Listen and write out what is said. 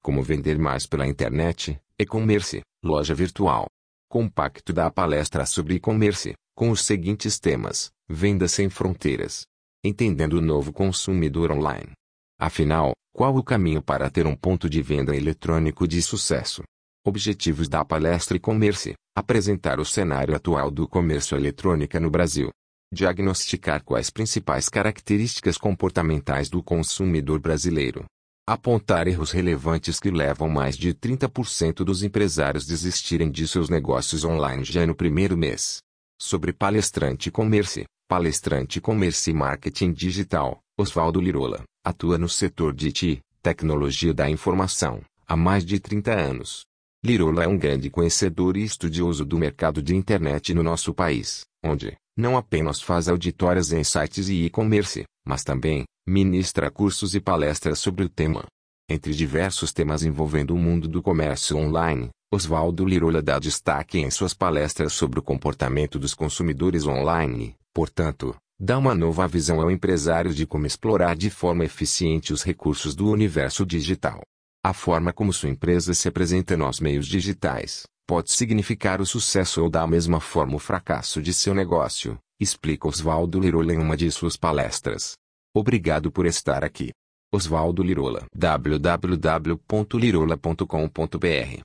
como vender mais pela internet, e-commerce, loja virtual. Compacto da palestra sobre e-commerce, com os seguintes temas: Venda sem fronteiras. Entendendo o novo consumidor online. Afinal, qual o caminho para ter um ponto de venda eletrônico de sucesso? Objetivos da palestra e-commerce: apresentar o cenário atual do comércio eletrônico no Brasil. Diagnosticar quais principais características comportamentais do consumidor brasileiro. Apontar erros relevantes que levam mais de 30% dos empresários desistirem de seus negócios online já no primeiro mês. Sobre palestrante e-commerce, e marketing digital, Oswaldo Lirola, atua no setor de TI, tecnologia da informação, há mais de 30 anos. Lirola é um grande conhecedor e estudioso do mercado de internet no nosso país, onde não apenas faz auditórias em sites e e-commerce, mas também ministra cursos e palestras sobre o tema. Entre diversos temas envolvendo o mundo do comércio online, Oswaldo Lirola dá destaque em suas palestras sobre o comportamento dos consumidores online, portanto, dá uma nova visão ao empresário de como explorar de forma eficiente os recursos do universo digital. A forma como sua empresa se apresenta nos meios digitais pode significar o sucesso ou da mesma forma o fracasso de seu negócio, explica Oswaldo Lirola em uma de suas palestras. Obrigado por estar aqui. Oswaldo Lirola. www.lirola.com.br